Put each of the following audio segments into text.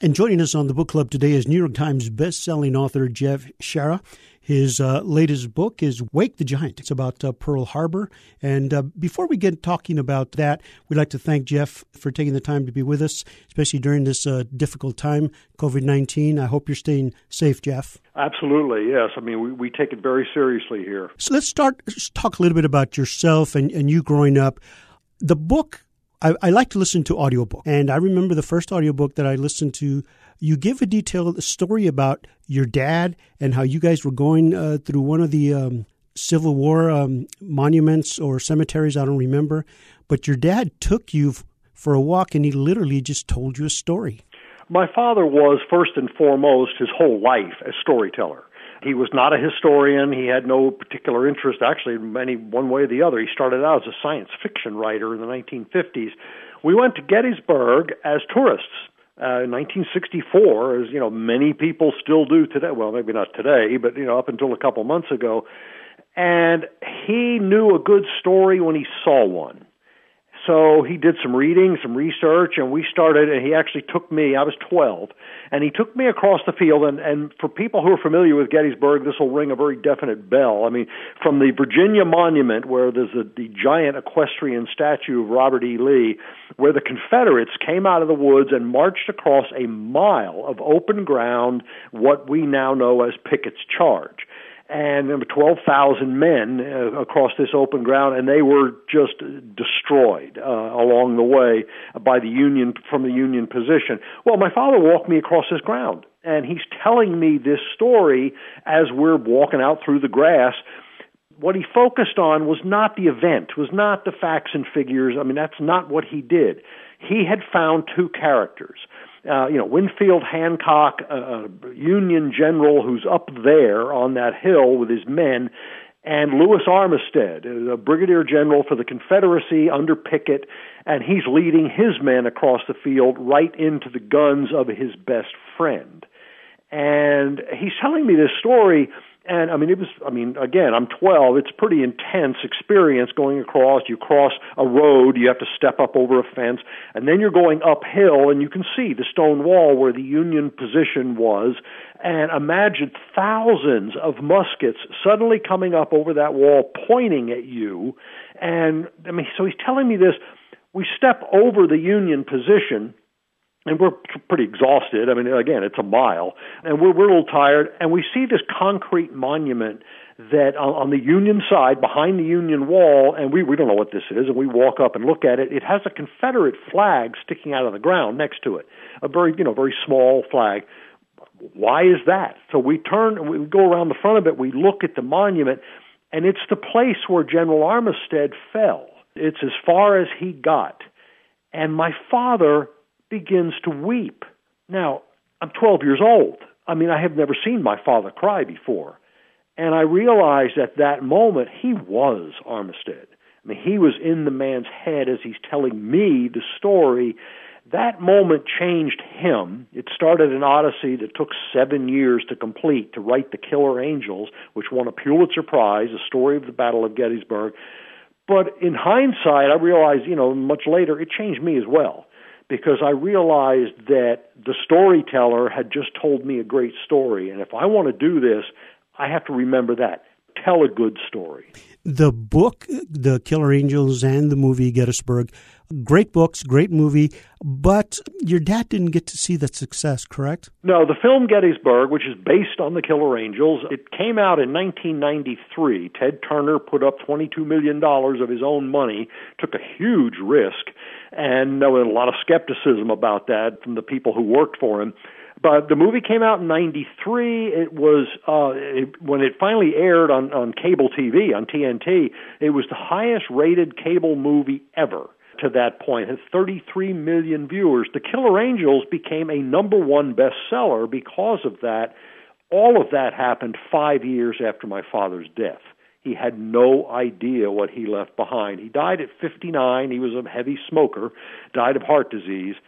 And joining us on the book club today is New York Times best-selling author Jeff Shaara. His latest book is Wake the Giant. It's about Pearl Harbor. And before we get talking about that, we'd like to thank Jeff for taking the time to be with us, especially during this difficult time, COVID-19. I hope you're staying safe, Jeff. Absolutely, yes. I mean, we take it very seriously here. So let's talk a little bit about yourself and you growing up. The book, I like to listen to audiobook, and I remember the first audiobook that I listened to, you give a detailed story about your dad and how you guys were going through one of the Civil War monuments or cemeteries, I don't remember, but your dad took you for a walk and he literally just told you a story. My father was, first and foremost, his whole life a storyteller. He was not a historian. He had no particular interest, actually, in any one way or the other. He started out as a science fiction writer in the 1950s. We went to Gettysburg as tourists in 1964, as many people still do today. Well, maybe not today, but up until a couple months ago. And he knew a good story when he saw one. So he did some reading, some research, and we started, and he actually took me, I was 12, and he took me across the field, and for people who are familiar with Gettysburg, this will ring a very definite bell. I mean, from the Virginia Monument, where there's the giant equestrian statue of Robert E. Lee, where the Confederates came out of the woods and marched across a mile of open ground, what we now know as Pickett's Charge. And there were 12,000 men across this open ground, and they were just destroyed along the way from the Union position. Well, my father walked me across this ground, and he's telling me this story as we're walking out through the grass. What he focused on was not the event, was not the facts and figures. I mean, that's not what he did. He had found two characters. Winfield Hancock, a Union general who's up there on that hill with his men, and Lewis Armistead, a brigadier general for the Confederacy under Pickett, and he's leading his men across the field right into the guns of his best friend. And he's telling me this story. And, again, I'm 12. It's a pretty intense experience going across. You cross a road, you have to step up over a fence, and then you're going uphill, and you can see the stone wall where the Union position was. And imagine thousands of muskets suddenly coming up over that wall, pointing at you. And, so he's telling me this. We step over the Union position, and we're pretty exhausted. Again, it's a mile, and we're a little tired, and we see this concrete monument that on the Union side, behind the Union wall, and we don't know what this is, and we walk up and look at it. It has a Confederate flag sticking out of the ground next to it, a very small flag. Why is that? So we turn, and we go around the front of it, we look at the monument, and it's the place where General Armistead fell. It's as far as he got. And my father begins to weep. Now, I'm 12 years old. I have never seen my father cry before. And I realized at that moment he was Armistead. He was in the man's head as he's telling me the story. That moment changed him. It started an odyssey that took 7 years to complete, to write The Killer Angels, which won a Pulitzer Prize, a story of the Battle of Gettysburg. But in hindsight, I realized, much later, it changed me as well, because I realized that the storyteller had just told me a great story. And if I want to do this, I have to remember that. Tell a good story. The book, The Killer Angels, and the movie Gettysburg, great books, great movie, but your dad didn't get to see that success, correct? No, the film Gettysburg, which is based on The Killer Angels, it came out in 1993. Ted Turner put up $22 million of his own money, took a huge risk, and there was a lot of skepticism about that from the people who worked for him. But the movie came out in 93. It was, when it finally aired on cable TV, on TNT, it was the highest rated cable movie ever to that point. It had 33 million viewers. The Killer Angels became a #1 bestseller because of that. All of that happened 5 years after my father's death. He had no idea what he left behind. He died at 59. He was a heavy smoker, died of heart disease.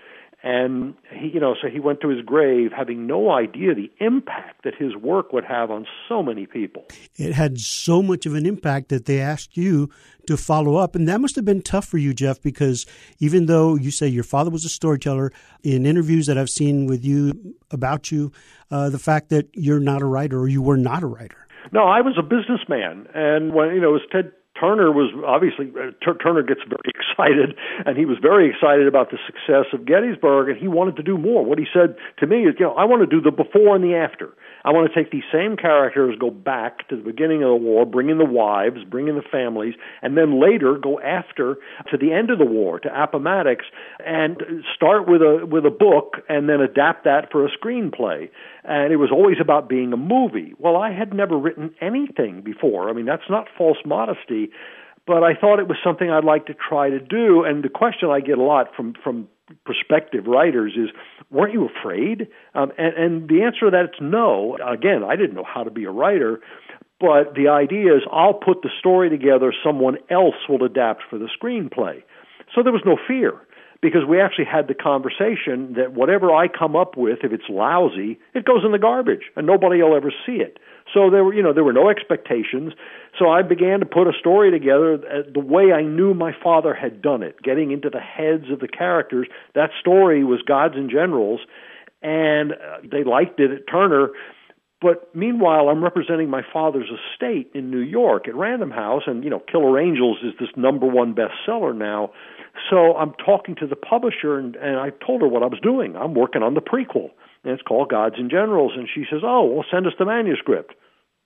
And so he went to his grave having no idea the impact that his work would have on so many people. It had so much of an impact that they asked you to follow up. And that must have been tough for you, Jeff, because even though you say your father was a storyteller, in interviews that I've seen with you about you, the fact that you're not a writer, or you were not a writer. No, I was a businessman. And when, it was Ted Turner was obviously, Turner gets very excited, and he was very excited about the success of Gettysburg, and he wanted to do more. What he said to me is, I want to do the before and the after. I want to take these same characters, go back to the beginning of the war, bring in the wives, bring in the families, and then later go after to the end of the war, to Appomattox, and start with a book and then adapt that for a screenplay. And it was always about being a movie. Well, I had never written anything before. I mean, that's not false modesty, but I thought it was something I'd like to try to do. And the question I get a lot from prospective writers is, weren't you afraid? And the answer to that is no. Again, I didn't know how to be a writer, but the idea is I'll put the story together, someone else will adapt for the screenplay. So there was no fear, because we actually had the conversation that whatever I come up with, if it's lousy, it goes in the garbage, and nobody will ever see it. So there were no expectations. So I began to put a story together the way I knew my father had done it, getting into the heads of the characters. That story was Gods and Generals, and they liked it at Turner. But meanwhile, I'm representing my father's estate in New York at Random House, and Killer Angels is this #1 bestseller now. So I'm talking to the publisher, and I told her what I was doing. I'm working on the prequel, and it's called Gods and Generals. And she says, "Oh, well, send us the manuscript."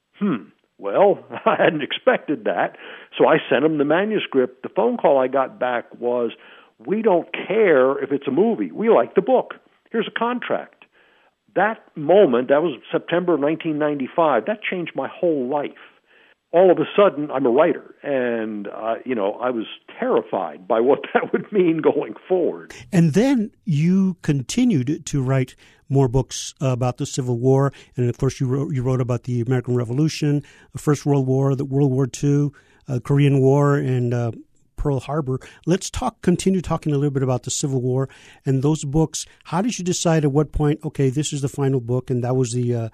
Well, I hadn't expected that, so I sent him the manuscript. The phone call I got back was, "We don't care if it's a movie. We like the book. Here's a contract." That moment, that was September of 1995, that changed my whole life. All of a sudden, I'm a writer, and, I was terrified by what that would mean going forward. And then you continued to write more books about the Civil War, and of course you wrote about the American Revolution, the First World War, the World War II, Korean War, and Pearl Harbor. Let's continue talking a little bit about the Civil War and those books. How did you decide at what point, okay, this is the final book, and that was the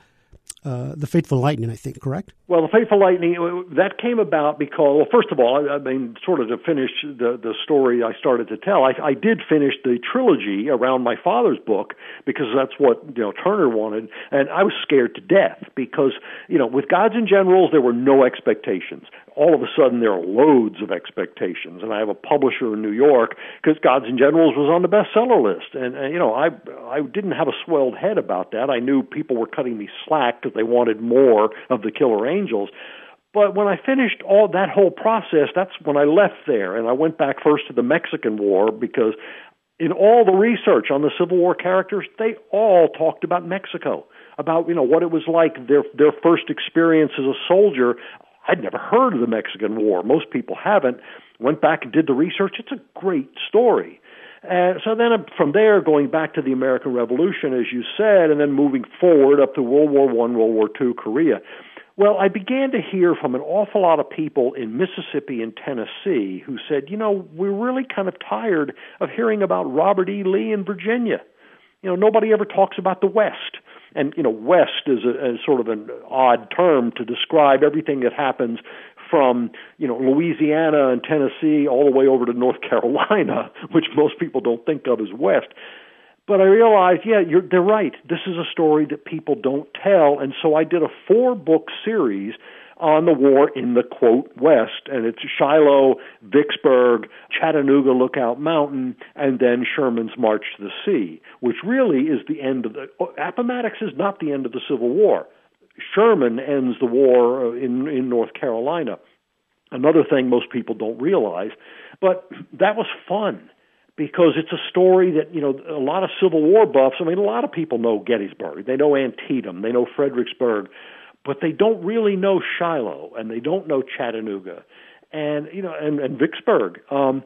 Fateful Lightning, I think, correct? Well, the Fateful Lightning, that came about because, well, first of all, I mean, sort of to finish the story I started to tell, I did finish the trilogy around my father's book because that's what, Turner wanted, and I was scared to death because, with Gods and Generals, there were no expectations. All of a sudden, there are loads of expectations, and I have a publisher in New York because Gods and Generals was on the bestseller list, and I didn't have a swelled head about that. I knew people were cutting me slack because they wanted more of the Killer Angels. But when I finished all that whole process, that's when I left there, and I went back first to the Mexican War because in all the research on the Civil War characters, they all talked about Mexico, about what it was like, their first experience as a soldier. I'd never heard of the Mexican War. Most people haven't. Went back and did the research. It's a great story. So then from there, going back to the American Revolution, as you said, and then moving forward up to World War I, World War II, Korea. Well, I began to hear from an awful lot of people in Mississippi and Tennessee who said, we're really kind of tired of hearing about Robert E. Lee in Virginia. Nobody ever talks about the West. And, West is a sort of an odd term to describe everything that happens from, Louisiana and Tennessee all the way over to North Carolina, which most people don't think of as West. But I realized, they're right. This is a story that people don't tell. And so I did a 4-book series on the war in the, quote, West, and it's Shiloh, Vicksburg, Chattanooga Lookout Mountain, and then Sherman's March to the Sea, which really is the end of Appomattox is not the end of the Civil War. Sherman ends the war in North Carolina. Another thing most people don't realize, but that was fun because it's a story that, a lot of Civil War buffs, a lot of people know Gettysburg, they know Antietam, they know Fredericksburg, but they don't really know Shiloh, and they don't know Chattanooga, and Vicksburg.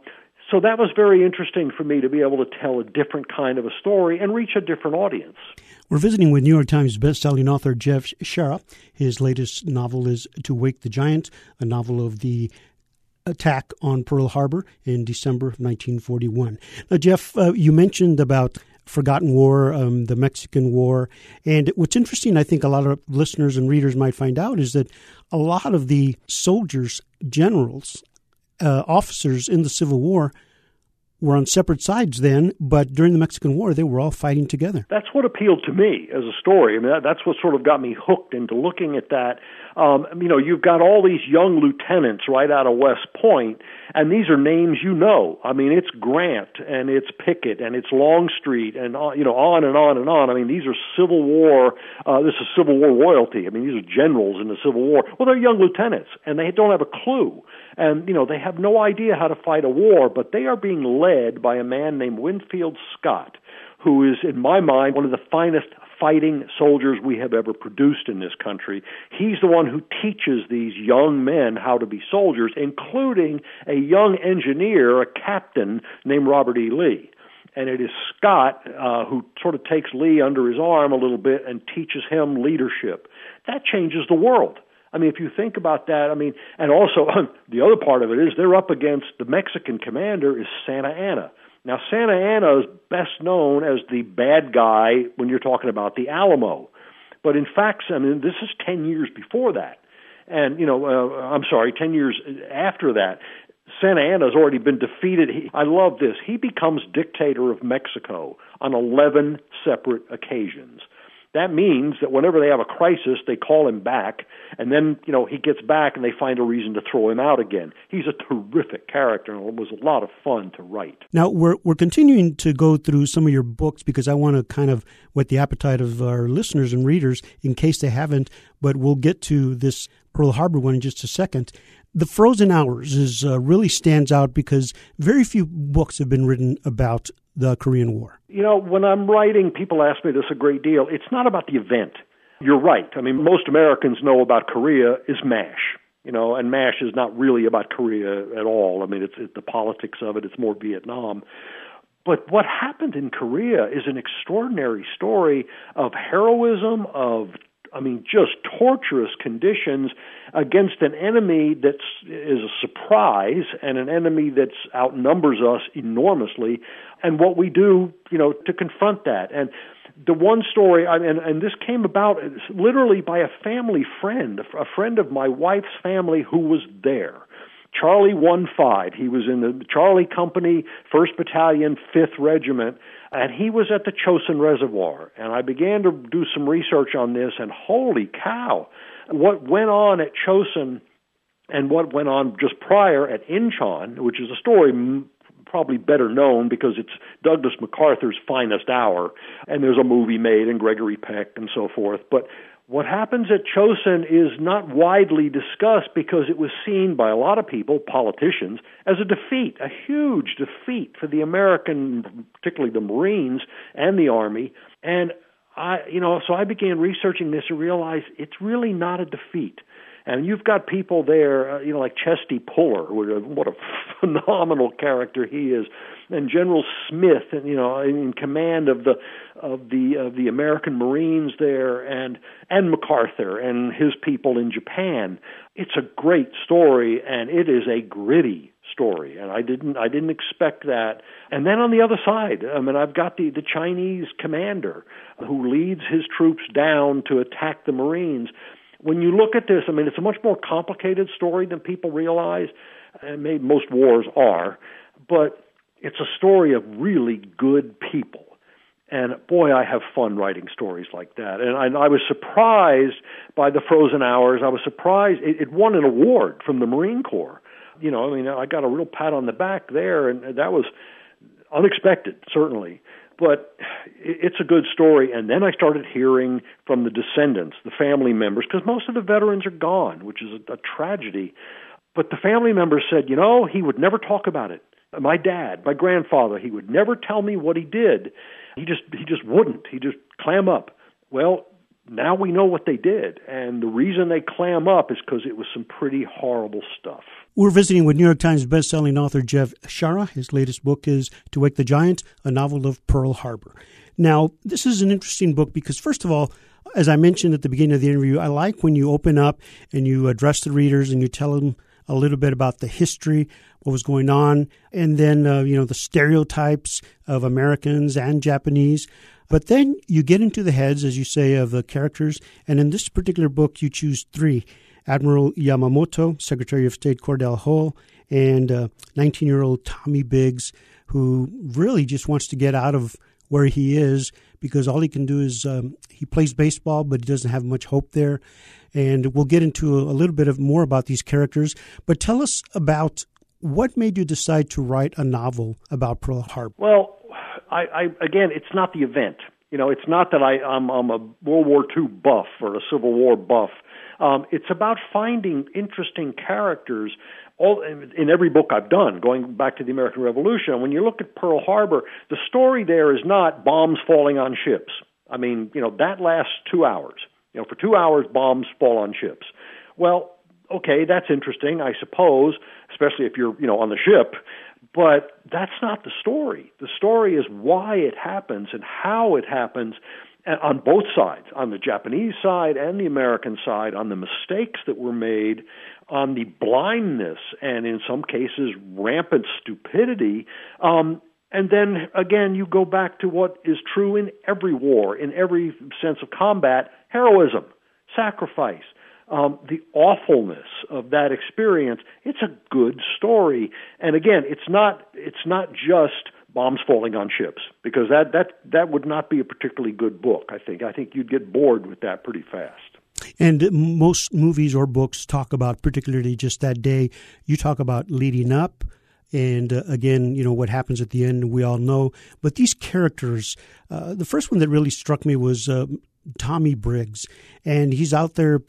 So that was very interesting for me to be able to tell a different kind of a story and reach a different audience. We're visiting with New York Times bestselling author Jeff Shaara. His latest novel is To Wake the Giant, a novel of the attack on Pearl Harbor in December of 1941. Now, Jeff, you mentioned about forgotten war, the Mexican War. And what's interesting, I think a lot of listeners and readers might find out, is that a lot of the soldiers, generals, officers in the Civil War were on separate sides then, but during the Mexican War, they were all fighting together. That's what appealed to me as a story. I mean, that's what sort of got me hooked into looking at that. You've got all these young lieutenants right out of West Point, and these are names you know. I mean, it's Grant, and it's Pickett, and it's Longstreet, and on and on and on. I mean, these are Civil War. This is Civil War royalty. I mean, these are generals in the Civil War. Well, they're young lieutenants, and they don't have a clue. And, they have no idea how to fight a war, but they are being led by a man named Winfield Scott, who is, in my mind, one of the finest fighting soldiers we have ever produced in this country. He's the one who teaches these young men how to be soldiers, including a young engineer, a captain named Robert E. Lee. And it is Scott who sort of takes Lee under his arm a little bit and teaches him leadership. That changes the world. I mean, if you think about that, and also the other part of it is they're up against the Mexican commander is Santa Anna. Now, Santa Anna is best known as the bad guy when you're talking about the Alamo. But in fact, this is 10 years before that. And, 10 years after that. Santa Anna's already been defeated. I love this. He becomes dictator of Mexico on 11 separate occasions. That means that whenever they have a crisis, they call him back, and then, he gets back and they find a reason to throw him out again. He's a terrific character, and it was a lot of fun to write. Now, we're continuing to go through some of your books because I want to kind of whet the appetite of our listeners and readers in case they haven't, but we'll get to this Pearl Harbor one in just a second. The Frozen Hours really stands out because very few books have been written about the Korean War. When I'm writing, people ask me this a great deal. It's not about the event. You're right. Most Americans know about Korea is MASH, and MASH is not really about Korea at all. It's the politics of it. It's more Vietnam. But what happened in Korea is an extraordinary story of heroism, of just torturous conditions against an enemy that is a surprise and an enemy that outnumbers us enormously, and what we do, to confront that. And the one story, and this came about literally by a family friend, a friend of my wife's family who was there. Charlie 1-5. He was in the Charlie Company, 1st Battalion, 5th Regiment, and he was at the Chosin Reservoir. And I began to do some research on this, and holy cow, what went on at Chosin and what went on just prior at Incheon, which is a story probably better known because it's Douglas MacArthur's finest hour, and there's a movie made, and Gregory Peck and so forth. But what happens at Chosin is not widely discussed because it was seen by a lot of people, politicians, as a defeat, a huge defeat for the American, particularly the Marines and the Army. And so I began researching this and realized it's really not a defeat. And you've got people there, like Chesty Puller, what a phenomenal character he is, and General Smith, and in command of the American Marines there, and MacArthur and his people in Japan. It's a great story, and it is a gritty story, and I didn't expect that. And then on the other side, I've got the Chinese commander who leads his troops down to attack the Marines. When you look at this, it's a much more complicated story than people realize, and maybe most wars are, but it's a story of really good people. And boy, I have fun writing stories like that. And I was surprised by the Frozen Hours. I was surprised. It won an award from the Marine Corps. I got a real pat on the back there, and that was unexpected, certainly. But it's a good story. And then I started hearing from the descendants, the family members, because most of the veterans are gone, which is a tragedy. But the family members said, he would never talk about it. My dad, my grandfather, he would never tell me what he did. He just wouldn't. He'd just clam up. Well, now we know what they did. And the reason they clam up is because it was some pretty horrible stuff. We're visiting with New York Times bestselling author Jeff Shaara. His latest book is To Wake the Giant, a novel of Pearl Harbor. Now, this is an interesting book because, first of all, as I mentioned at the beginning of the interview, I like when you open up and you address the readers and you tell them a little bit about the history, what was going on, and then, the stereotypes of Americans and Japanese. But then you get into the heads, as you say, of the characters. And in this particular book, you choose three: Admiral Yamamoto, Secretary of State Cordell Hull, and 19-year-old Tommy Biggs, who really just wants to get out of where he is because all he can do is he plays baseball, but he doesn't have much hope there. And we'll get into a little bit more about these characters. But tell us about what made you decide to write a novel about Pearl Harbor. Well, again, it's not the event. It's not that I'm a World War II buff or a Civil War buff. It's about finding interesting characters in every book I've done, going back to the American Revolution. When you look at Pearl Harbor, the story there is not bombs falling on ships. I mean, that lasts 2 hours. For 2 hours, bombs fall on ships. Well, okay, that's interesting, I suppose, especially if you're, on the ship. But that's not the story. The story is why it happens and how it happens on both sides, on the Japanese side and the American side, on the mistakes that were made, on the blindness and in some cases rampant stupidity. And then, again, you go back to what is true in every war, in every sense of combat: heroism, sacrifice. The awfulness of that experience. It's a good story, and again, it's not just bombs falling on ships, because that would not be a particularly good book. I think you'd get bored with that pretty fast. And most movies or books talk about particularly just that day. You talk about leading up, and again, what happens at the end, we all know. But these characters, the first one that really struck me was Tommy Briggs, and he's out there.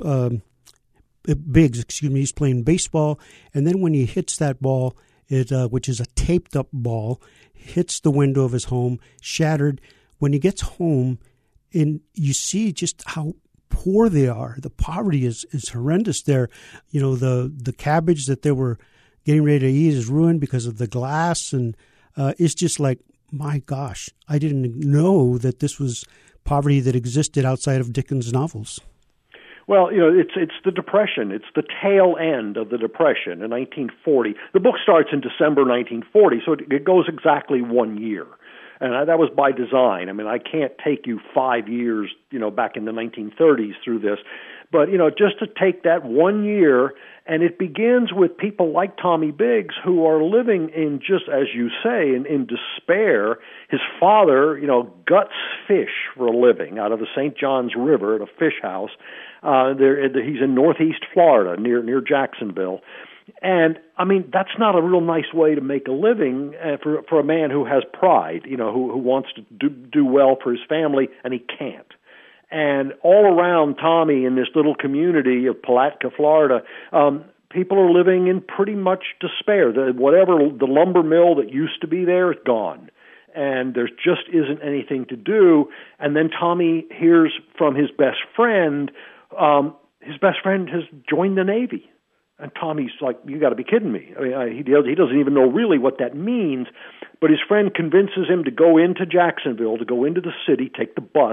Biggs, he's playing baseball, and then when he hits that ball, which is a taped-up ball, hits the window of his home, shattered. When he gets home, and you see just how poor they are. The poverty is horrendous there. The cabbage that they were getting ready to eat is ruined because of the glass, and it's just like, my gosh, I didn't know that this was poverty that existed outside of Dickens' novels. Well, it's the Depression. It's the tail end of the Depression in 1940. The book starts in December 1940, so it goes exactly 1 year. And that was by design. I mean, I can't take you 5 years, back in the 1930s through this. But, just to take that 1 year, and it begins with people like Tommy Biggs who are living in, just as you say, in despair. His father, guts fish for a living out of the St. Johns River at a fish house. He's in northeast Florida, near Jacksonville. And, I mean, that's not a real nice way to make a living for a man who has pride, who wants to do well for his family, and he can't. And all around Tommy in this little community of Palatka, Florida, people are living in pretty much despair. The lumber mill that used to be there is gone, and there just isn't anything to do. And then Tommy hears from his best friend. His best friend has joined the Navy. And Tommy's like, you got to be kidding me. I mean, he doesn't even know really what that means. But his friend convinces him to go into Jacksonville, to go into the city, take the bus,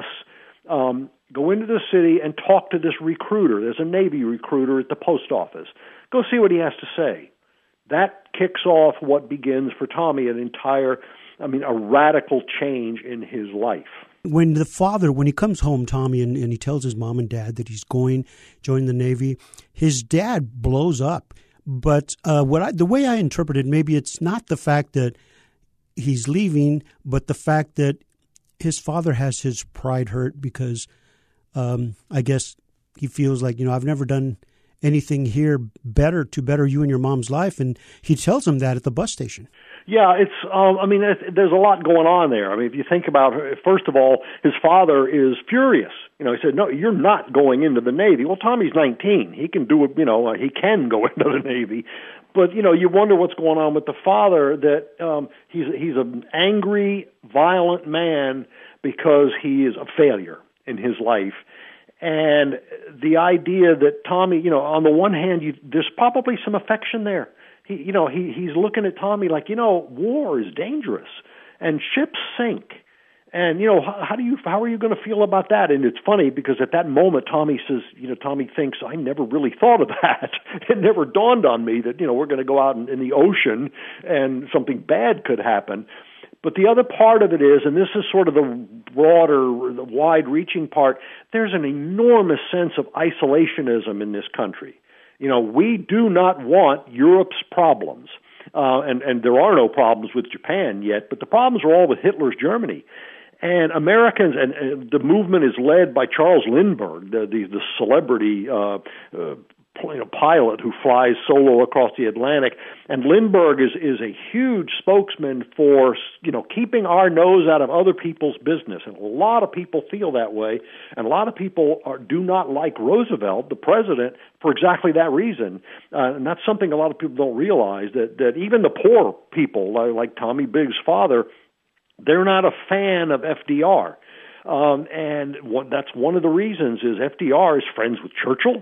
go into the city and talk to this recruiter. There's a Navy recruiter at the post office. Go see what he has to say. That kicks off what begins for Tommy a radical change in his life. When he comes home, Tommy, and he tells his mom and dad that he's going join the Navy, his dad blows up. But the way I interpret it, maybe it's not the fact that he's leaving, but the fact that his father has his pride hurt because I guess he feels like, I've never done anything here to better you and your mom's life. And he tells him that at the bus station. Yeah, there's a lot going on there. I mean, if you think about, first of all, his father is furious. He said, no, you're not going into the Navy. Well, Tommy's 19. He can do it, he can go into the Navy. But, you wonder what's going on with the father, that he's an angry, violent man because he is a failure in his life. And the idea that Tommy, on the one hand, there's probably some affection there. He's looking at Tommy like, war is dangerous and ships sink. And, how are you going to feel about that? And it's funny because at that moment, Tommy says, Tommy thinks, I never really thought of that. It never dawned on me that, we're going to go out in the ocean and something bad could happen. But the other part of it is, and this is sort of the broader, the wide-reaching part, there's an enormous sense of isolationism in this country. We do not want Europe's problems. And there are no problems with Japan yet, but the problems are all with Hitler's Germany. And Americans, and the movement is led by Charles Lindbergh, the celebrity pilot who flies solo across the Atlantic. And Lindbergh is a huge spokesman for, keeping our nose out of other people's business. And a lot of people feel that way. And a lot of people do not like Roosevelt, the president, for exactly that reason. And that's something a lot of people don't realize, that even the poor people, like Tommy Biggs' father, they're not a fan of FDR. And that's one of the reasons is FDR is friends with Churchill,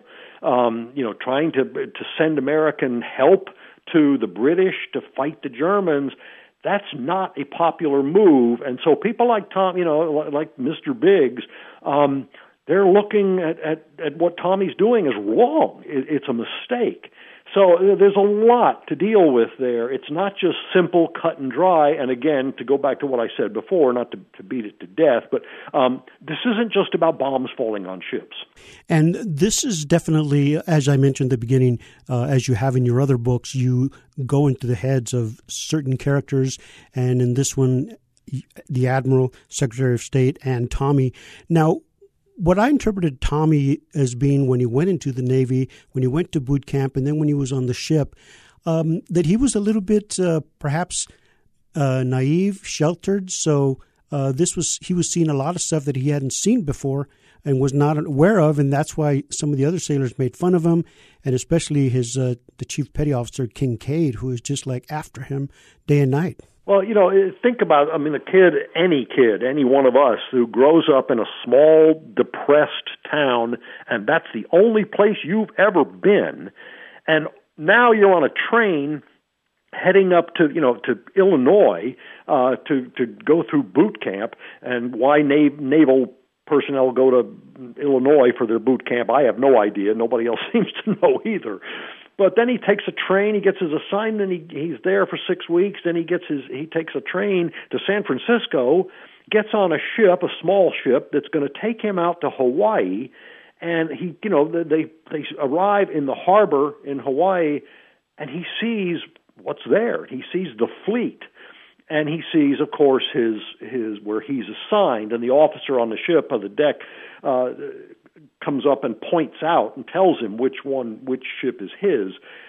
trying to send American help to the British to fight the Germans. That's not a popular move. And so people like Tom, like Mr. Biggs, they're looking at what Tommy's doing is wrong. It's a mistake. So there's a lot to deal with there. It's not just simple, cut and dry. And again, to go back to what I said before, not to beat it to death, but this isn't just about bombs falling on ships. And this is definitely, as I mentioned at the beginning, as you have in your other books, you go into the heads of certain characters. And in this one, the Admiral, Secretary of State, and Tommy. Now, what I interpreted Tommy as being when he went into the Navy, when he went to boot camp, and then when he was on the ship, that he was a little bit perhaps naive, sheltered. So he was seeing a lot of stuff that he hadn't seen before and was not aware of, and that's why some of the other sailors made fun of him, and especially the chief petty officer, Kincaid, who is just like after him day and night. Well, think about, any one of us who grows up in a small, depressed town, and that's the only place you've ever been, and now you're on a train heading up to Illinois to go through boot camp, and why naval personnel go to Illinois for their boot camp, I have no idea. Nobody else seems to know either. But then he takes a train, he gets his assignment, he's there for 6 weeks, then he takes a train to San Francisco, gets on a ship, a small ship, that's going to take him out to Hawaii, and they arrive in the harbor in Hawaii, and he sees what's there. He sees the fleet, and he sees, of course, his where he's assigned, and the officer on the ship, on the deck, comes up and points out and tells him which ship is his,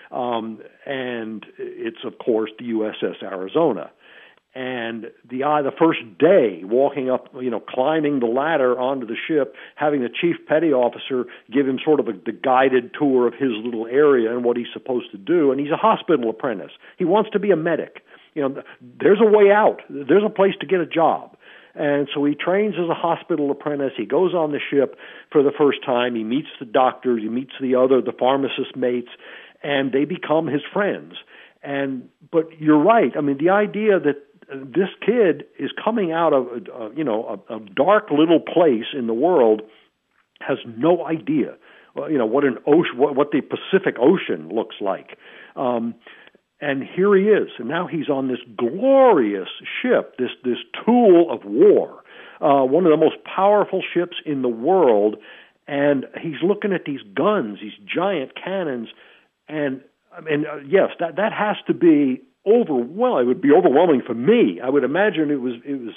and it's of course the USS Arizona. And the first day walking up, climbing the ladder onto the ship, having the chief petty officer give him sort of the guided tour of his little area and what he's supposed to do. And he's a hospital apprentice. He wants to be a medic. There's a way out. There's a place to get a job. And so he trains as a hospital apprentice. He goes on the ship for the first time. He meets the doctors. He meets the pharmacist mates, and they become his friends. But you're right. I mean, the idea that this kid is coming out of a dark little place in the world, has no idea, what an ocean, what the Pacific Ocean looks like. And here he is, and now he's on this glorious ship, this tool of war, one of the most powerful ships in the world, and he's looking at these guns, these giant cannons, and yes, that has to be overwhelming. It would be overwhelming for me. I would imagine it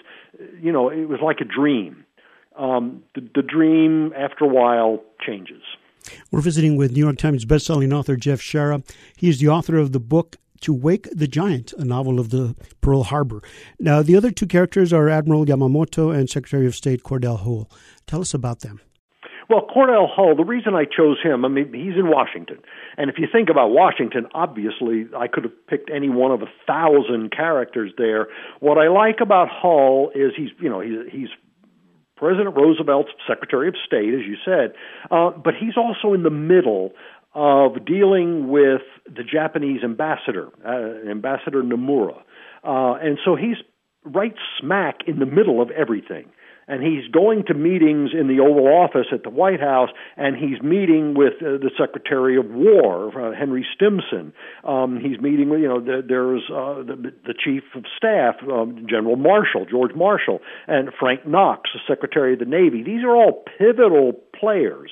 was like a dream. The dream, after a while, changes. We're visiting with New York Times bestselling author Jeff Shaara. He is the author of the book To Wake the Giant, a novel of the Pearl Harbor. Now, the other two characters are Admiral Yamamoto and Secretary of State Cordell Hull. Tell us about them. Well, Cordell Hull, the reason I chose him, he's in Washington. And if you think about Washington, obviously, I could have picked any one of 1,000 characters there. What I like about Hull is he's President Roosevelt's Secretary of State, as you said, but he's also in the middle of dealing with the Japanese ambassador, Ambassador Nomura. And so he's right smack in the middle of everything. And he's going to meetings in the Oval Office at the White House, and he's meeting with the Secretary of War, Henry Stimson. He's meeting with, there's the Chief of Staff, General Marshall, George Marshall, and Frank Knox, the Secretary of the Navy. These are all pivotal players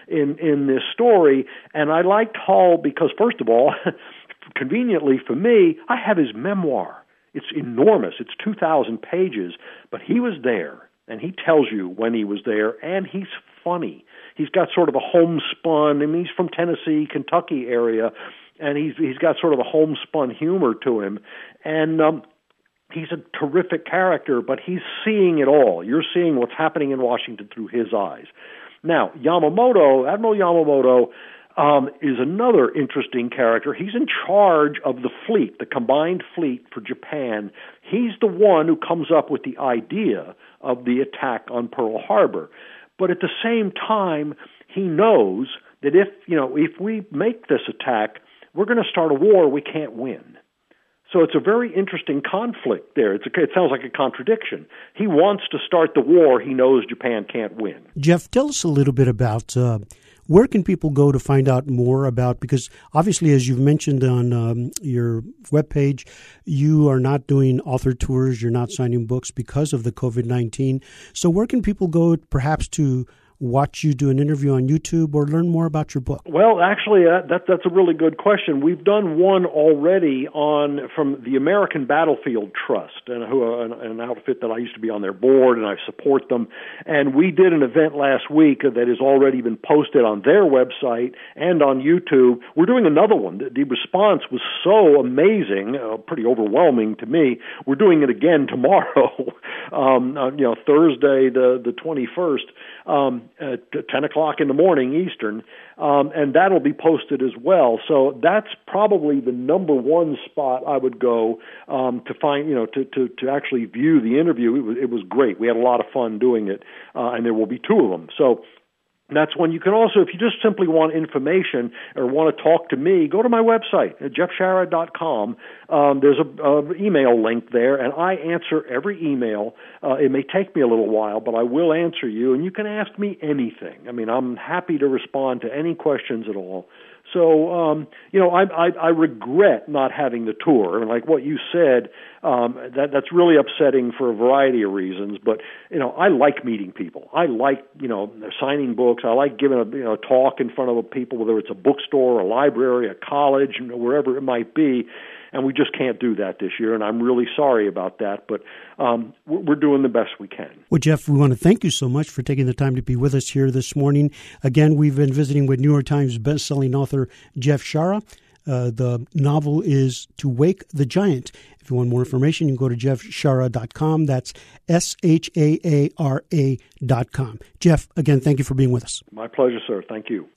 in this story, and I liked Hull because, first of all, conveniently for me, I have his memoir. It's enormous. It's 2,000 pages, but he was there. And he tells you when he was there, and he's funny. He's got sort of a homespun, he's from Tennessee, Kentucky area, and he's got sort of a homespun humor to him. And he's a terrific character, but he's seeing it all. You're seeing what's happening in Washington through his eyes. Now, Admiral Yamamoto, is another interesting character. He's in charge of the fleet, the combined fleet for Japan. He's the one who comes up with the idea of the attack on Pearl Harbor. But at the same time, he knows that if we make this attack, we're going to start a war we can't win. So it's a very interesting conflict there. It sounds like a contradiction. He wants to start the war he knows Japan can't win. Jeff, tell us a little bit about where can people go to find out more about, because obviously, as you've mentioned on your webpage, you are not doing author tours, you're not signing books because of the COVID-19. So where can people go perhaps to watch you do an interview on YouTube or learn more about your book? Well, actually, that's a really good question. We've done one already from the American Battlefield Trust, an outfit that I used to be on their board, and I support them. And we did an event last week that has already been posted on their website and on YouTube. We're doing another one. The response was so amazing, pretty overwhelming to me. We're doing it again tomorrow, Thursday the 21st. At 10 o'clock in the morning Eastern, and that'll be posted as well. So that's probably the number one spot I would go to find, to actually view the interview. It was great. We had a lot of fun doing it, and there will be two of them. So that's when you can also, if you just simply want information or want to talk to me, go to my website at jeffshara.com. There's an email link there, and I answer every email. It may take me a little while, but I will answer you, and you can ask me anything. I'm happy to respond to any questions at all. So, I regret not having the tour. And like what you said, that's really upsetting for a variety of reasons. But, I like meeting people. I like, signing books. I like giving a talk in front of people, whether it's a bookstore, a library, a college, wherever it might be. And we just can't do that this year, and I'm really sorry about that, but we're doing the best we can. Well, Jeff, we want to thank you so much for taking the time to be with us here this morning. Again, we've been visiting with New York Times bestselling author Jeff Shaara. The novel is To Wake the Giant. If you want more information, you can go to jeffshara.com. That's SHAARA.com. Jeff, again, thank you for being with us. My pleasure, sir. Thank you.